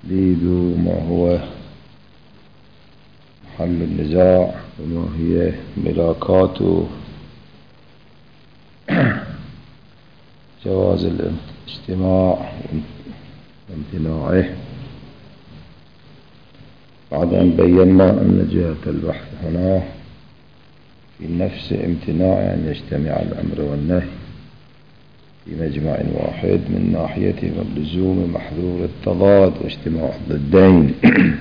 تحديد ما هو محل النزاع وما هي ملاكات جواز الاجتماع وامتناعه، بعد أن بينا أن جهة البحث هنا في نفس امتناع أن يجتمع الأمر والنهي في مجمع واحد من ناحية اللزوم محذور التضاد واجتماع الضدين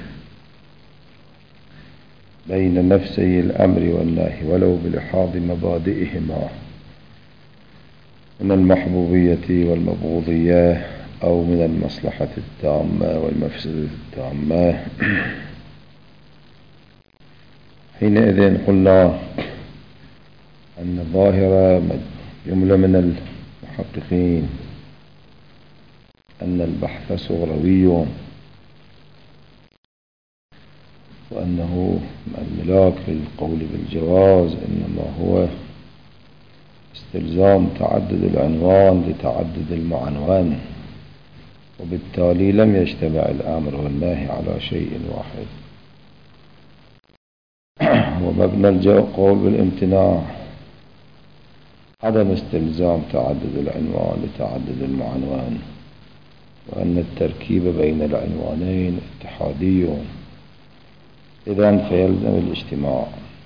بين نفسي الأمر والنهي ولو بلحاظ مبادئهما من المحبوبية والمبغوضية أو من المصلحة التامة والمفسدة التامة. حينئذ قلنا أن ظاهر جملة من المحققين أن البحث صغروي، وأنه الملاك للقول بالجواز إنما هو استلزام تعدد العنوان لتعدد المعنون، وبالتالي لم يجتمع الأمر والنهي على شيء واحد. ومبنى القول بالامتناع عدم استلزام تعدد العنوان لتعدد المعنون، وأن التركيب بين العنوانين اتحادي، إذن فيلزم الاجتماع.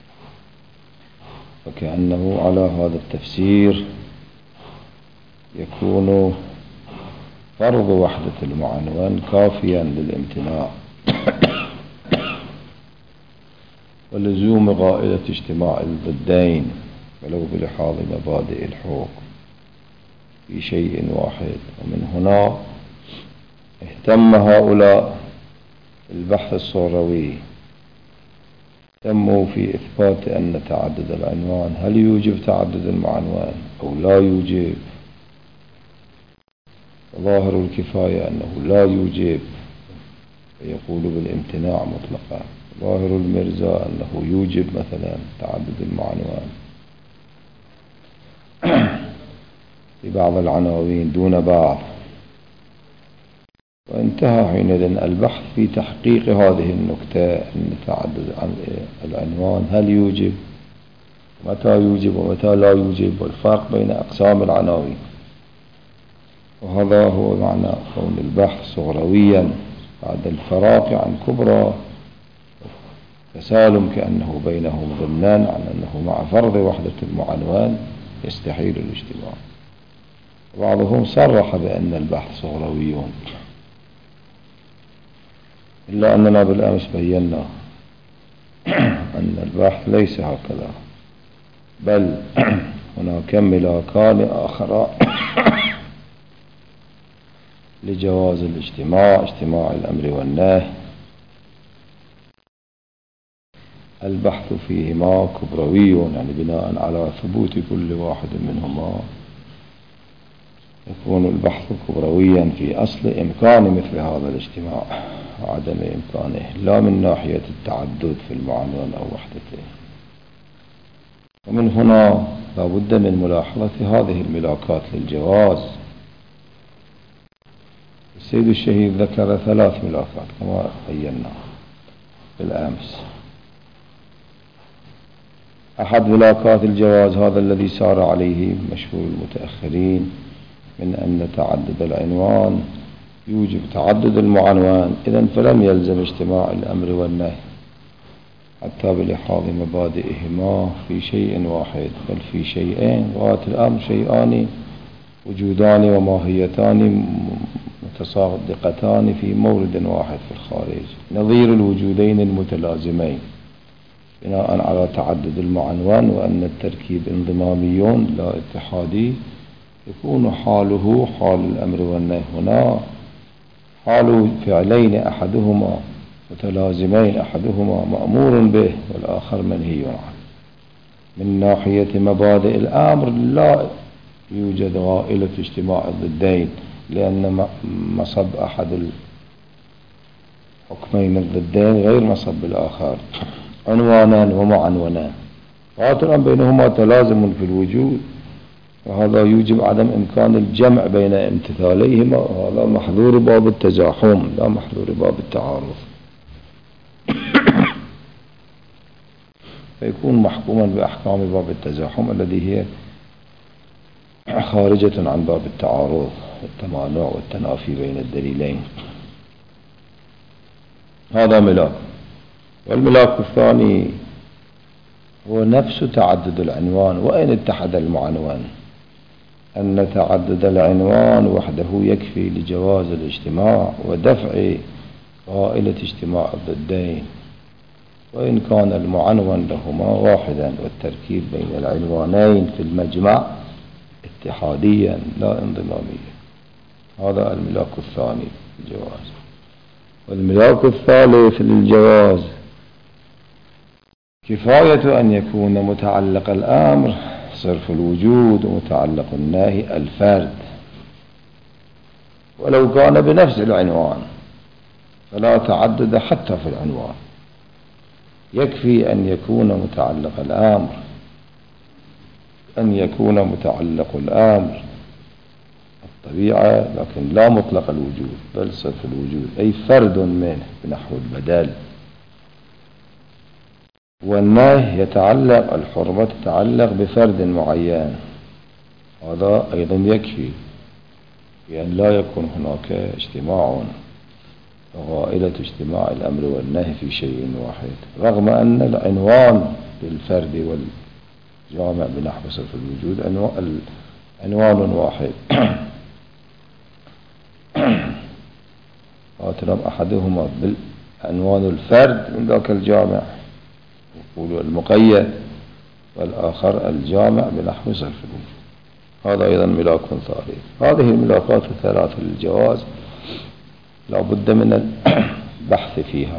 وكأنه على هذا التفسير يكون فرض وحدة المعنون كافيا للامتناع ولزوم غائلة اجتماع الضدين ولو بلحاظ مبادئ الحقوق في شيء واحد. ومن هنا اهتم هؤلاء البحث الصغروي اهتموا في إثبات أن تعدد العنوان هل يوجب تعدد المعنون أو لا يوجب. ظاهر الكفاية أنه لا يوجب فيقول بالامتناع مطلقا. ظاهر المرزا أنه يوجب مثلا تعدد المعنون في بعض العناوين دون بعض. وانتهى حينئذ البحث في تحقيق هذه النكتة أن تعدد العنوان هل يوجب، متى يوجب ومتى لا يوجب، والفرق بين أقسام العناوين. وهذا هو معنى كون البحث صغرويا بعد الفراق عن كبرى تسالم كأنه بينهم ضمنان عن أنه مع فرض وحدة المعنون يستحيل الاجتماع. بعضهم صرح بأن البحث صغروي، إلا أننا بالأمس بينا أن البحث ليس هكذا، بل هناك ملاكان آخران لجواز الاجتماع، اجتماع الأمر والنهي. البحث فيهما كبروي، يعني بناء على ثبوت كل واحد منهما يكون البحث كبرويا في أصل إمكان مثل هذا الاجتماع وعدم إمكانه، لا من ناحية التعدد في المعنون أو وحدته. ومن هنا لا بد من ملاحظة هذه الملاكات للجواز. السيد الشهيد ذكر 3 ملاكات كما بينا بالأمس. أحد ملاكات الجواز هذا الذي سار عليه مشهور المتأخرين من أن تعدد العنوان يوجب تعدد المعنون، إذن فلم يلزم اجتماع الأمر والنهي حتى بلحاظ مبادئهما في شيء واحد، بل في شيئين. غاية الأمر شيئان وجودان وماهيتان متصادقتان في مورد واحد في الخارج، نظير الوجودين المتلازمين بناء على تعدد المعنون، وأن التركيب انضمامي لا اتحادي. يكون حاله حال الأمر والنهي هنا حال فعلين أحدهما متلازمين، أحدهما مأمور به والآخر منهي عنه. من ناحية مبادئ الأمر لا يوجد غائلة اجتماع الضدين، لأن مصب أحد الحكمين الضدين غير مصب الآخر، عنوانا ومعنونا، قاطعا بينهما تلازم في الوجود، وهذا يوجب عدم إمكان الجمع بين امتثاليهما، وهذا محظور باب التزاحم لا محظور باب التعارض، فيكون محكوما بأحكام باب التزاحم الذي هي خارجة عن باب التعارض والتمانع والتنافي بين الدليلين. هذا ملاك. والملاك الثاني هو نفس تعدد العنوان وإن اتحد المعنوان، أن تعدد العنوان وحده يكفي لجواز الاجتماع ودفع غائلة اجتماع الضدين، وإن كان المعنون لهما واحدا، والتركيب بين العنوانين في المجمع اتحاديا لا انضماميا. هذا الملاك الثاني للجواز. والملاك الثالث للجواز كفاية أن يكون متعلق الأمر صرف الوجود ومتعلق النهي الفرد، ولو كان بنفس العنوان فلا تعدد حتى في العنوان، يكفي أن يكون متعلق الأمر الطبيعة لكن لا مطلق الوجود بل صرف الوجود، أي فرد منه بنحو البدل. والنهي يتعلق الحرمة تتعلق بفرد معين، هذا أيضا يكفي بأن لا يكون هناك اجتماع وغائلة اجتماع الأمر والنهي في شيء واحد، رغم أن العنوان للفرد والجامع بنحو صرف الوجود عنوان واحد. واترم أحدهما بالعنوان الفرد من ذاك الجامع يقول المقيد، والآخر الجامع بنحو صرف الوجود. هذا أيضا ملاك ثالث. هذه الملاكات الثلاثة للجواز لا بد من البحث فيها،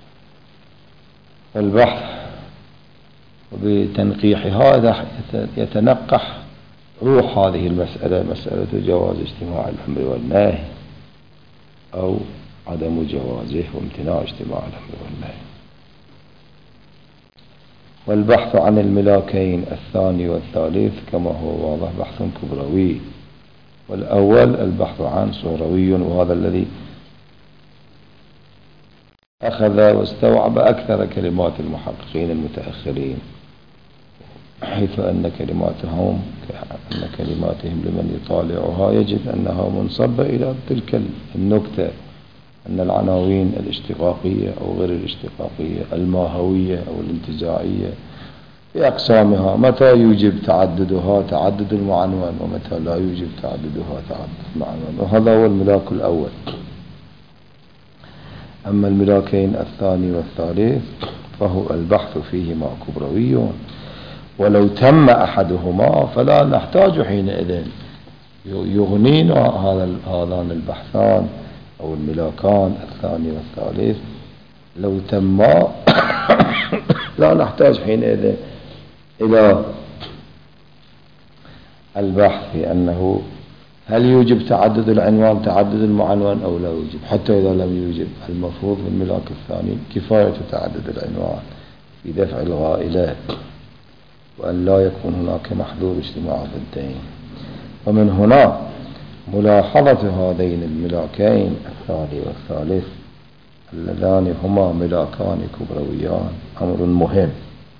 والبحث بتنقيحها يتنقح روح هذه المسألة، مسألة جواز اجتماع الأمر والنهي أو عدم جوازه وامتناع اجتماع الأمر والنهي. والبحث عن الملاكين الثاني والثالث كما هو واضح بحث كبروي. والأول البحث عن صوروي، وهذا الذي أخذ واستوعب أكثر كلمات المحققين المتأخرين، حيث أن كلماتهم لمن يطالعها يجد أنها منصبة إلى تلك النكتة، أن العناوين الاشتقاقية أو غير الاشتقاقية، الماهوية أو الانتزاعية، بأقسامها متى يوجب تعددها تعدد المعنون، ومتى لا يوجب تعددها تعدد المعنون. وهذا هو الملاك الأول. أما الملاكين الثاني والثالث فهو البحث فيهما كبروي، ولو تم أحدهما فلا نحتاج حينئذ، يغنينا هذان البحثان أو الملاكان الثاني والثالث لو تما لا نحتاج حينئذ إلى البحث في أنه هل يوجب تعدد العنوان تعدد المعنون أو لا يوجب. حتى إذا لم يوجب، المفروض في الملاك الثاني كفاية تعدد العنوان في دفع الغائلات، وأن لا يكون هناك محظور اجتماع ضدين. ومن هنا ملاحظة هذين الملاكين الثاني والثالث اللذان هما ملاكان كبرويان أمر مهم،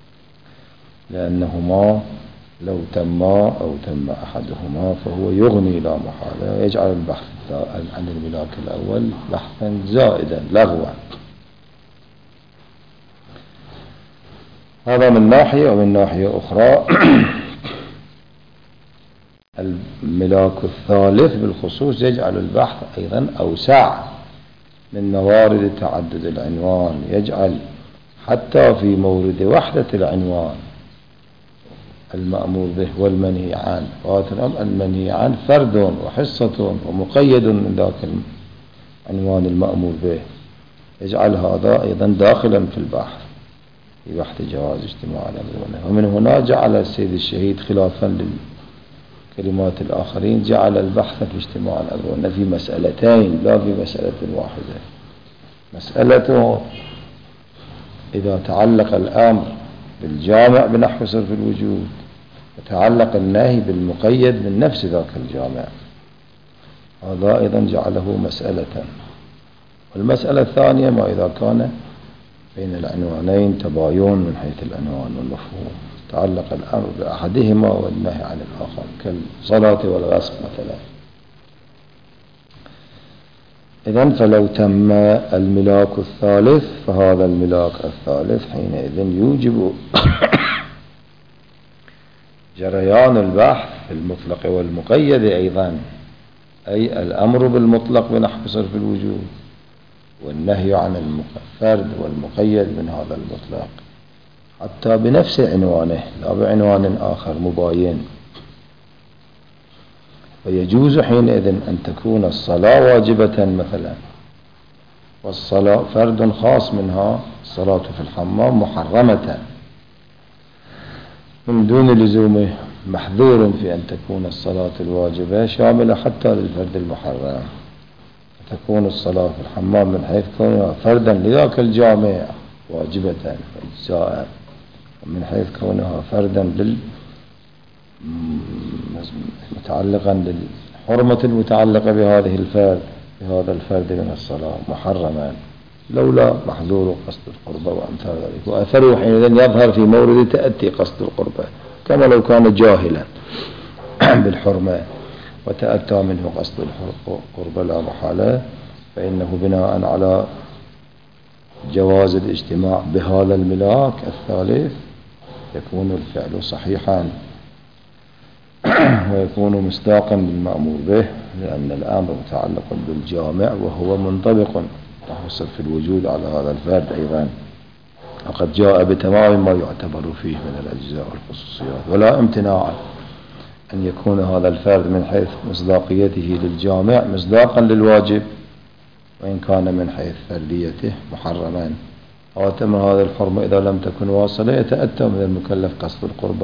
لأنهما لو تما أو تم أحدهما فهو يغني لا محالة ويجعل البحث عن الملاك الأول بحثا زائدا لغوا. هذا من ناحية. ومن ناحية أخرى الملاك الثالث بالخصوص يجعل البحث أيضا أوسع من موارد تعدد العنوان، يجعل حتى في مورد وحدة العنوان المأمور به والمنهي عنه، المنهي عنه فرد وحصة ومقيد من ذاك العنوان المأمور به، يجعل هذا أيضا داخلا في البحث، في بحث جواز اجتماع الأمر والنهي. ومن هنا جعل السيد الشهيد خلافا للكلمات الآخرين جعل البحث في اجتماع الأمر والنهي في مسألتين لا في مسألة واحدة. مسألة إذا تعلق الأمر بالجامع بنحو صرف الوجود يتعلق النهي بالمقيد من نفس ذاك الجامع. هذا أيضا جعله مسألة. والمسألة الثانية ما إذا كان بين العنوانين تباين من حيث العنوان والمفهوم، تعلق الأمر بأحدهما والنهي عن الآخر، كالصلاة والغسل مثلا. إذن فلو تم الملاك الثالث، فهذا الملاك الثالث حينئذ يوجب جريان البحث في المطلق والمقيد أيضا، أي الأمر بالمطلق بنحو صرف الوجود، والنهي عن الفرد والمقيد من هذا المطلق، حتى بنفس عنوانه لا بعنوان آخر مباين. ويجوز حينئذ أن تكون الصلاة واجبة مثلا، والصلاة فرد خاص منها الصلاة في الحمام محرمة من دون لزومه، محذور في أن تكون الصلاة الواجبة شاملة حتى للفرد المحرم، فتكون الصلاة في الحمام من حيث كونها فردا لذاك الجامع واجبة وإجزاء، ومن حيث كونها فردا متعلقا للحرمة المتعلقة بهذه الفرد، بهذا الفرد من الصلاة محرما، لولا محذور قصد القربة وأمثال ذلك. وأثره حينئذ يظهر في مورد تأتي قصد القربة، كما لو كان جاهلا بالحرمة وتأتى منه قصد القربة لا محالة، فإنه بناء على جواز الاجتماع بهذا الملاك الثالث يكون الفعل صحيحا ويكون مصداقا للمأمور به، لأن الأمر متعلق بالجامع وهو منطبق نحو صرف الوجود على هذا الفرد أيضا، وقد جاء بتمام ما يعتبر فيه من الأجزاء والخصوصيات، ولا امتناع أن يكون هذا الفرد من حيث مصداقيته للجامع مصداقا للواجب، وإن كان من حيث فرديته محرما. وتم هذا الحرمة إذا لم تكن واصلة يتأتى من المكلف قصد القربة،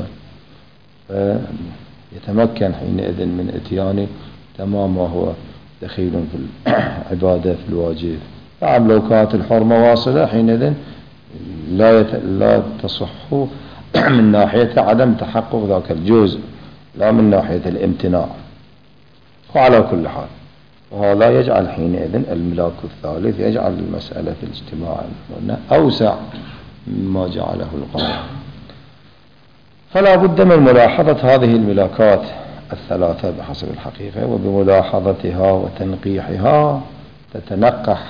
يتمكن حينئذ من إتيان تمام ما هو دخيل في العبادة في الواجب. نعم لو كانت الحرمة واصلة حينئذ لا تصح من ناحية عدم تحقق ذاك الجزء، لا من ناحية الامتناع. وعلى كل حال وهذا يجعل حينئذ الملاك الثالث يجعل المسألة في الاجتماع أوسع مما جعله القرآن. فلا بد من ملاحظة هذه الملاكات الثلاثة بحسب الحقيقة، وبملاحظتها وتنقيحها تتنقح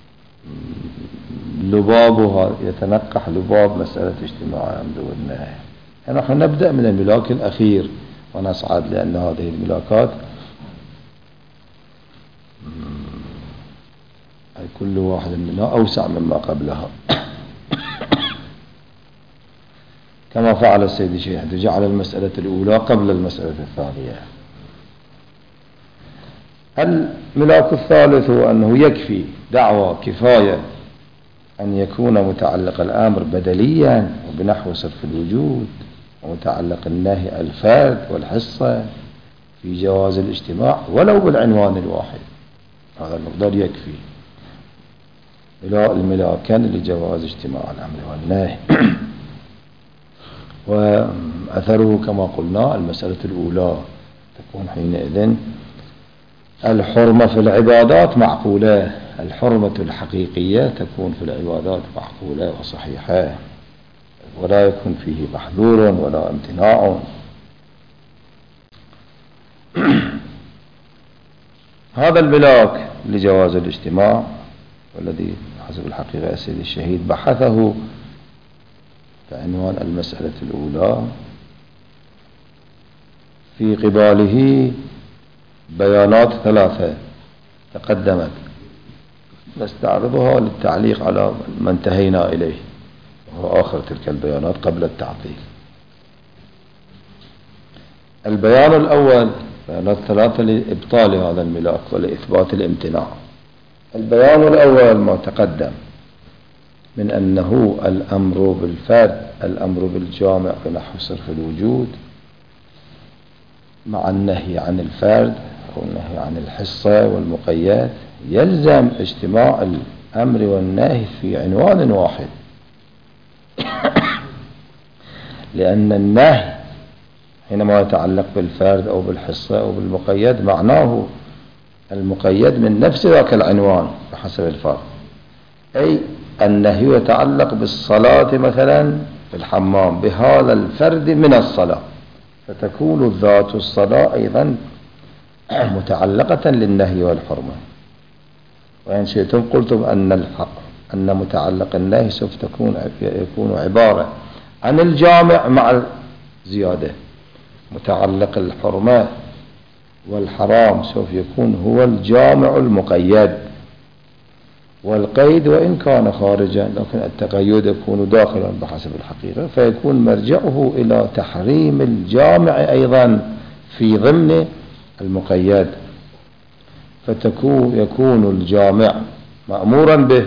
لبابها، يتنقح لباب مسألة اجتماع الأمر والنهي. نحن نبدأ من الملاك الأخير ونصعد، لأن هذه الملاكات أي كل واحد منها أوسع مما قبلها كما فعل السيد الشيخ، جعل المسألة الأولى قبل المسألة الثانية. الملاك الثالث هو أنه يكفي دعوى كفاية أن يكون متعلق الأمر بدليا وبنحو صرف الوجود، ومتعلق النهي الفرد والحصة في جواز الاجتماع ولو بالعنوان الواحد. هذا المقدار يكفي الملاكان لجواز اجتماع الأمر والنهي. وأثره كما قلنا المسألة الأولى تكون حينئذ الحرمة في العبادات معقولة، الحرمة الحقيقية تكون في العبادات معقولة وصحيحة، ولا يكون فيه محذور ولا امتناع. هذا الملاك لجواز الاجتماع والذي حسب الحقيقة السيد الشهيد بحثه بعنوان المسألة الأولى، في قباله بيانات ثلاثة تقدمت نستعرضها للتعليق على ما انتهينا إليه، وهو آخر تلك البيانات قبل التعطيل. البيان الأول بيانات ثلاثة لإبطال هذا الملاك ولإثبات الامتناع. البيان الأول ما تقدم من أنه الأمر بالفرد، الأمر بالجامع بنحو صرف الوجود، مع النهي عن الفرد أو النهي عن الحصة والمقيد، يلزم اجتماع الأمر والنهي في عنوان واحد، لأن النهي حينما يتعلق بالفرد أو بالحصة أو بالمقيد معناه المقيد من نفس ذاك العنوان بحسب الفرق. أي النهي يتعلق بالصلاة مثلا في الحمام بهذا الفرد من الصلاة، فتكون ذات الصلاة أيضا متعلقة للنهي والحرمة. وإن شئتم قلتم أن متعلق النهي سوف يكون عبارة عن الجامع مع زيادة، متعلق الحرمة والحرام سوف يكون هو الجامع المقيد، والقيد وإن كان خارجا لكن التقيد يكون داخلا بحسب الحقيقة، فيكون مرجعه إلى تحريم الجامع أيضا في ضمن المقيد، يكون الجامع مأمورا به،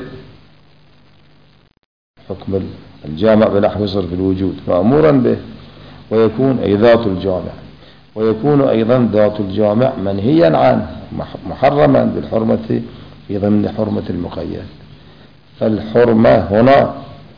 حكم الجامع بنحو صرف الوجود مأمورا به، ويكون أي ذات الجامع، ويكون أيضا ذات الجامع منهيا عنه محرما بالحرمة في ضمن حرمة المقيد. فالحرمة هنا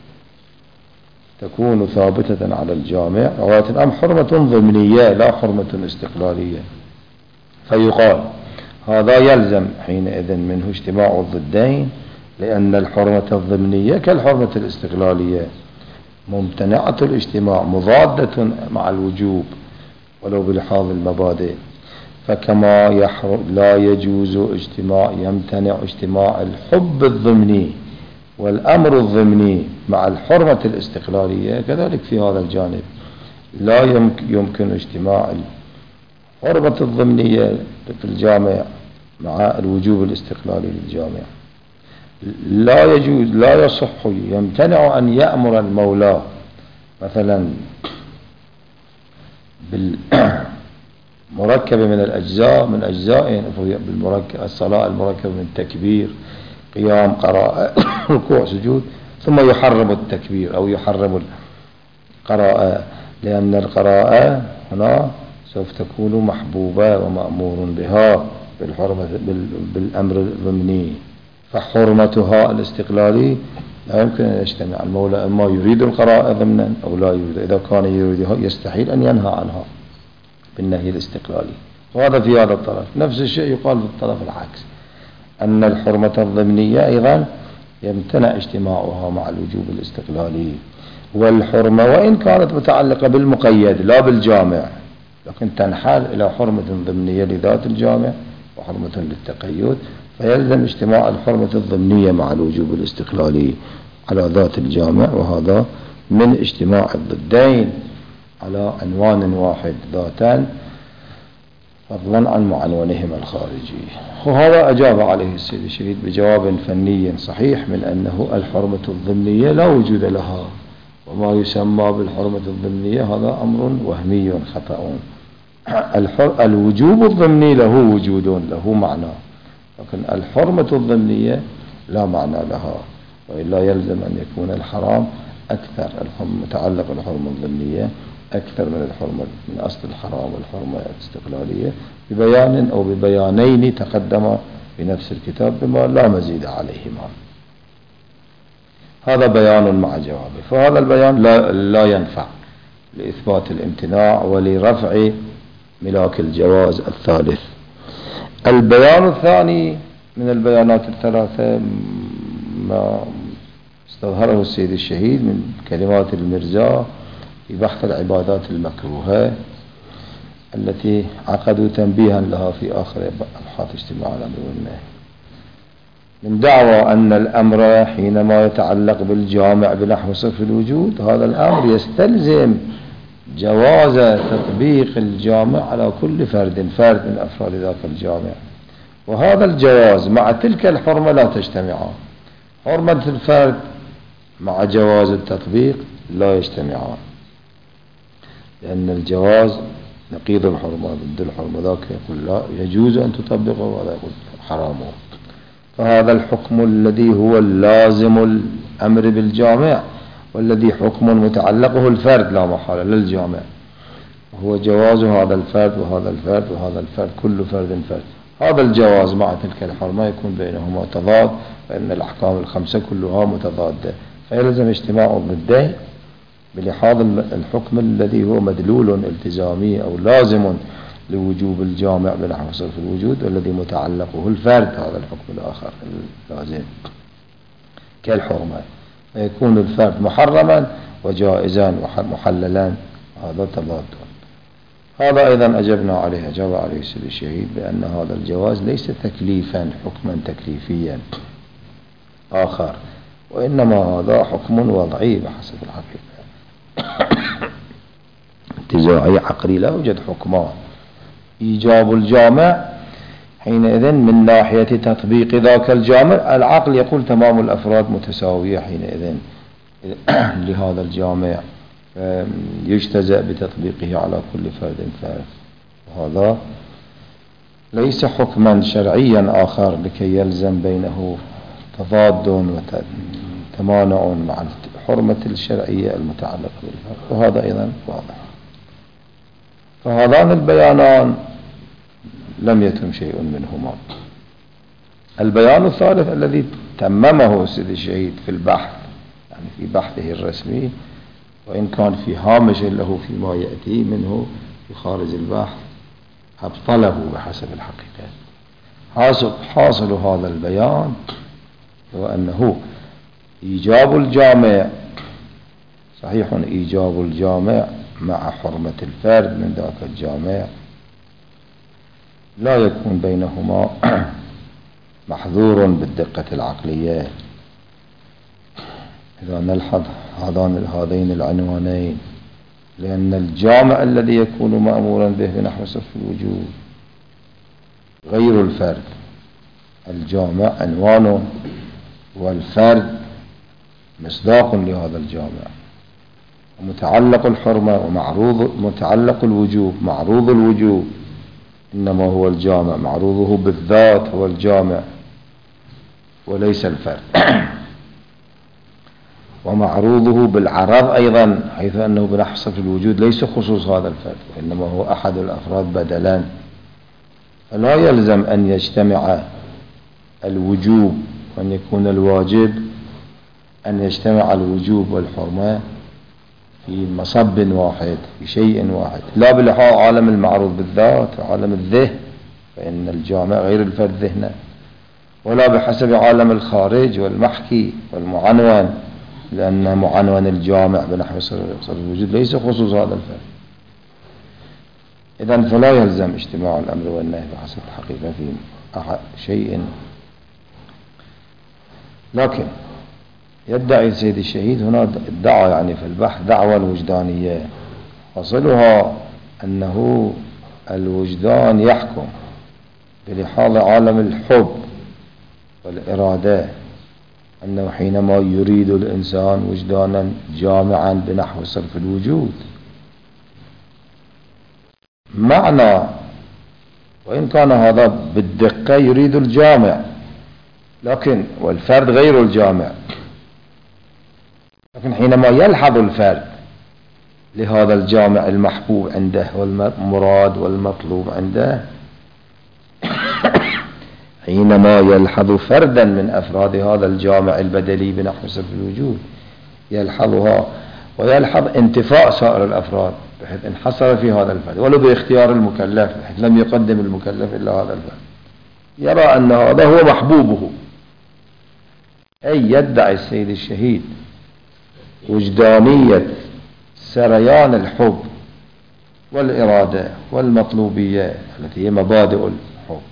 تكون ثابتة على الجامع، وتنأم حرمة ضمنية لا حرمة استقلالية. فيقال هذا يلزم حينئذ منه اجتماع الضدين، لأن الحرمة الضمنية كالحرمة الاستقلالية ممتنعة الاجتماع، مضادة مع الوجوب ولو بلحاظ المبادئ. فكما لا يجوز يمتنع اجتماع الحب الضمني والأمر الضمني مع الحرمة الاستقلالية، كذلك في هذا الجانب لا يمكن اجتماع الحرمة الضمنية في الجامع مع الوجوب الاستقلالي للجامع. لا يجوز، لا يصح، يمتنع أن يأمر المولى مثلا بالمركب من الأجزاء من أجزاء بالمركب الصلاة المركب من تكبير قيام قراءة ركوع سجود، ثم يحرم التكبير أو يحرم القراءة، لأن القراءة هنا سوف تكون محبوبة ومأمور بها بالأمر الضمني، فحرمتها الاستقلالي لا يمكن أن يجتمع. المولى إما يريد القراءة ضمنا أو لا يريد، إذا كان يريدها يستحيل أن ينهى عنها بالنهي الاستقلالي. وهذا في هذا الطرف. نفس الشيء يقال في الطرف العكس، أن الحرمة الضمنية أيضا يمتنع اجتماعها مع الوجوب الاستقلالي. والحرمة وإن كانت متعلقة بالمقيد لا بالجامع، لكن تنحال إلى حرمة ضمنية لذات الجامع وحرمة للتقيد، فيلزم اجتماع الحرمة الضمنية مع الوجوب الاستقلالي على ذات الجامع، وهذا من اجتماع الضدين على عنوان واحد ذاتان فضلا عن معنونهما الخارجي. وهذا أجاب عليه السيد الشهيد بجواب فني صحيح من أنه الحرمة الضمنية لا وجود لها، وما يسمى بالحرمة الضمنية هذا أمر وهمي خطأ. الوجوب الضمني له وجود له معنى، لكن الحرمة الضمنية لا معنى لها، وإلا يلزم أن يكون الحرام أكثر، متعلق بالحرمة الضمنية أكثر من الحرمة من أصل الحرام والحرمة الاستقلالية، ببيان أو ببيانين تقدم في نفس الكتاب بما لا مزيد عليهما. هذا بيان مع جوابه. فهذا البيان لا ينفع لإثبات الامتناع ولرفع ملاك الجواز الثالث. البيان الثاني من البيانات الثلاثة ما استظهره السيد الشهيد من كلمات المرزا في بحث العبادات المكروهة التي عقدوا تنبيها لها في آخر أبحاث اجتماع الأمر والنهي، من دعوى أن الأمر حينما يتعلق بالجامع بنحو صرف الوجود هذا الأمر يستلزم جواز تطبيق الجامع على كل فرد من أفراد ذاك الجامع، وهذا الجواز مع تلك الحرمة لا تجتمعان. حرمة الفرد مع جواز التطبيق لا يجتمعان، لأن الجواز نقيض الحرمة ضد الحرمة، ذاك يقول لا يجوز أن تطبقه وهذا يقول حرامه. فهذا الحكم الذي هو اللازم الأمر بالجامع والذي حكم متعلقه الفرد لا محالة للجامع، وهو جواز هذا الفرد وهذا الفرد وهذا الفرد، كل فرد فرد. هذا الجواز مع تلك الحرمة يكون بينهما تضاد، فإن الأحكام الخمسة كلها متضادة، فيلزم اجتماع الضدين بلحاظ الحكم الذي هو مدلول التزامي أو لازم لوجوب الجامع بنحو صرف الوجود، والذي متعلقه الفرد، هذا الحكم الآخر اللازم كالحرمة، فيكون الفرد محرما وجائزا ومحللا، هذا تبادل. هذا أيضا أجبنا عليه، أجاب عليه سيد الشهيد بأن هذا الجواز ليس تكليفا حكما تكليفيا آخر، وإنما هذا حكم وضعي بحسب الحقيقة انتزاعي عقلي، لا يوجد حكمان. إيجاب الجامع حينئذ من ناحية تطبيق ذاك الجامع، العقل يقول تمام الأفراد متساوية حينئذ لهذا الجامع، يجتزأ بتطبيقه على كل فرد فرد. وهذا ليس حكما شرعيا آخر لكي يلزم بينه تضاد وتمانع مع الحرمة الشرعية المتعلقة بالفرد، وهذا أيضا واضح. فهذان البيانان لم يتم شيء منهما. البيان الثالث الذي تممه سيد الشهيد في البحث، يعني في بحثه الرسمي، وإن كان في هامش له فيما يأتي منه في خارج البحث، أبطله بحسب الحقيقة. حاصل هذا البيان هو أنه إيجاب الجامع، صحيح إيجاب الجامع مع حرمة الفرد من ذاك الجامع، لا يكون بينهما محظور بالدقة العقلية. إذا نلحظ هذين العنوانين، لأن الجامع الذي يكون مأمورا به بنحو صرف الوجود غير الفرد. الجامع عنوان، والفرد مصداق لهذا الجامع، ومتعلق الحرمة ومتعلق الوجوب معروض الوجوب إنما هو الجامع، معروضه بالذات هو الجامع وليس الفرد ومعروضه بالعرض أيضا، حيث أنه بنحو صرف الوجود ليس خصوص هذا الفرد وإنما هو أحد الأفراد بدلا. فلا يلزم أن يجتمع الوجوب وأن يكون الواجب أن يجتمع الوجوب والحرمة في مصب واحد، في شيء واحد، لا بلحاظ عالم المعروض بالذات وعالم الذهن، فإن الجامع غير الفرد ذهنا، ولا بحسب عالم الخارج والمحكي والمعنون، لأن معنون الجامع بنحو صرف الوجود ليس خصوص هذا الفرد. إذن فلا يلزم اجتماع الأمر والنهي بحسب الحقيقة في شيء. لكن يدعي سيد الشهيد هنا ادعى يعني في البحث دعوى وجدانية، أصلها أنه الوجدان يحكم بلحاظ عالم الحب والإرادة، أنه حينما يريد الإنسان وجدانا جامعا بنحو صرف الوجود معنى، وإن كان هذا بالدقة يريد الجامع، لكن والفرد غير الجامع، لكن حينما يلحظ الفرد لهذا الجامع المحبوب عنده والمراد والمطلوب عنده، حينما يلحظ فردا من أفراد هذا الجامع البدلي بنحو صرف الوجود يلحظها، ويلحظ انتفاء سائر الأفراد بحيث انحصر في هذا الفرد ولو باختيار المكلف، بحيث لم يقدم المكلف إلا هذا الفرد، يرى أن هذا هو محبوبه. أي يدعي السيد الشهيد وجدانية سريان الحب والإرادة والمطلوبية التي هي مبادئ الحب،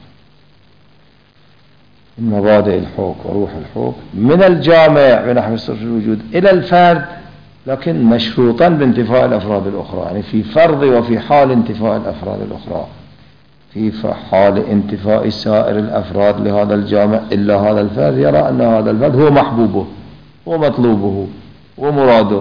من مبادئ الحب وروح الحب من الجامع بنحو صرف الوجود إلى الفرد، لكن مشروطا بانتفاء الأفراد الأخرى، يعني في فرض وفي حال انتفاء الأفراد الأخرى، في حال انتفاء سائر الأفراد لهذا الجامع إلا هذا الفرد، يرى أن هذا الفرد هو محبوبه ومطلوبه ومراده،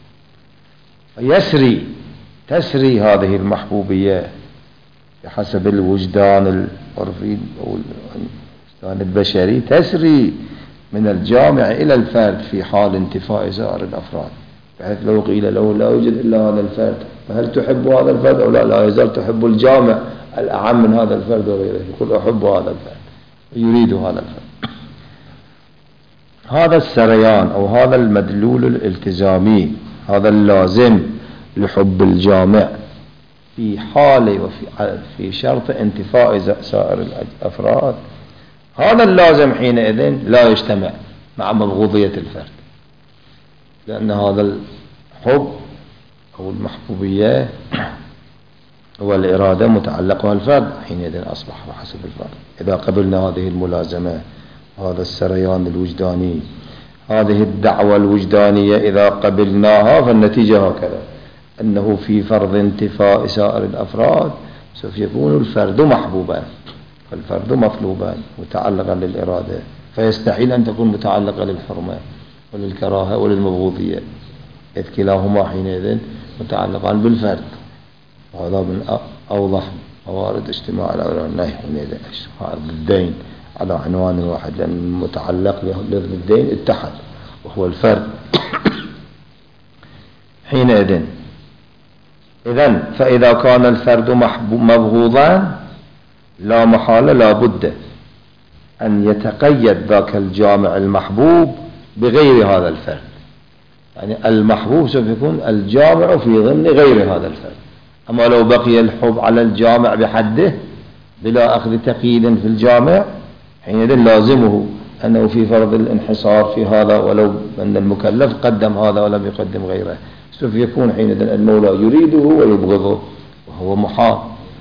تسري هذه المحبوبية بحسب الوجدان العرفي أو الوجدان البشري، تسري من الجامع إلى الفرد في حال انتفاء سائر الأفراد، بحيث لو قيل له لا يوجد إلا هذا الفرد فهل تحب هذا الفرد أو لا يزال تحب الجامع الأعم من هذا الفرد وغيره، يقول أحب هذا الفرد يريد هذا الفرد. هذا السريان أو هذا المدلول الالتزامي هذا اللازم لحب الجامع في حال وفي شرط انتفاء سائر الأفراد، هذا اللازم حينئذ لا يجتمع مع مبغوضية الفرد، لأن هذا الحب أو المحبوبية والإرادة متعلقها الفرد، حينئذ أصبح بحسب الفرد. إذا قبلنا هذه الملازمة، هذا السريان الوجداني، هذه الدعوة الوجدانية، إذا قبلناها فالنتيجة هكذا، أنه في فرض انتفاء سائر الأفراد سوف يكون الفرد محبوبا، فالفرد مطلوبا متعلقا للإرادة، فيستحيل أن تكون متعلقة للحرمة وللكراهة وللمبغوضية، إذ كلاهما حينئذ متعلقان بالفرد. وهذا من أوضح موارد اجتماع الأمرين حينئذ الضدين على عنوان واحد، لأن المتعلق للضدين اتحد وهو الفرد. حينئذ إذن فإذا كان الفرد مبغوضا لا محالة لا بد أن يتقيد ذاك الجامع المحبوب بغير هذا الفرد، يعني المحبوب سوف يكون الجامع في ضمن غير هذا الفرد. أما لو بقي الحب على الجامع بحده بلا أخذ تقييد في الجامع، حينئذ لازمه أنه في فرض الانحصار في هذا، ولو أن المكلف قدم هذا ولم يقدم غيره، سوف يكون حينئذ المولى يريده ويبغضه، وهو محال.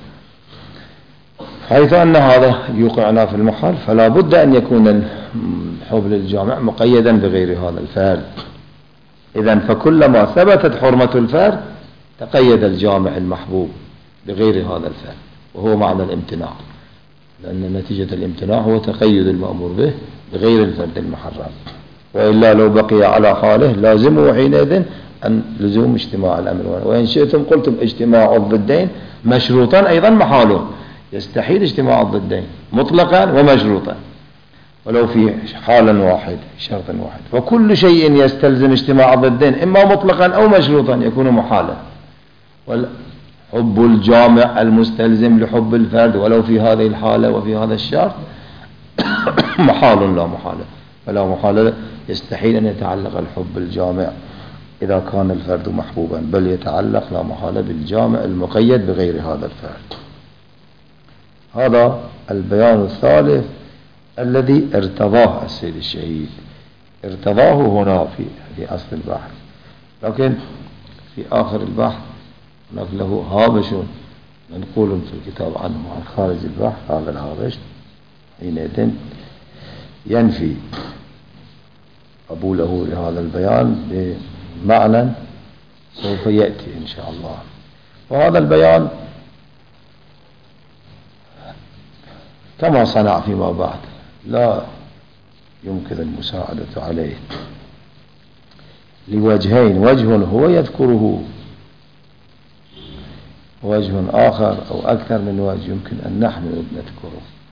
حيث أن هذا يوقعنا في المحال، فلا بد أن يكون الحب للجامع مقيدا بغير هذا الفرد. إذن فكلما ثبتت حرمة الفرد تقيد الجامع المحبوب بغير هذا الفرد، وهو معنى الامتناع، لأن نتيجة الامتناع هو تقيد المأمور به بغير الفرد المحرم. وإلا لو بقي على حاله لازمه حينئذ أن لزوم اجتماع الأمر، وإن شئتم قلتم اجتماع الضدين مشروطا أيضا محاله، يستحيل اجتماع الضدين مطلقا ومشروطا ولو في حالا واحد شرط واحد، وكل شيء يستلزم اجتماع الضدين إما مطلقا أو مشروطا يكون محالا. حب الجامع المستلزم لحب الفرد ولو في هذه الحالة وفي هذا الشرط محال لا محالة، فلا محالة يستحيل أن يتعلق الحب الجامع إذا كان الفرد محبوبا، بل يتعلق لا محالة بالجامع المقيد بغير هذا الفرد. هذا البيان الثالث الذي ارتضاه السيد الشهيد، ارتضاه هنا في أصل البحث، لكن في آخر البحث هناك له هامش منقول في الكتاب عنه عن خارج البحث. هذا الهامش حينئذ ينفي قبوله لهذا البيان بمعنى سوف يأتي إن شاء الله. وهذا البيان كما صنع فيما بعد لا يمكن المساعدة عليه لوجهين، وجه هو يذكره، وجه آخر أو أكثر من وجه يمكن أن نحن نذكره.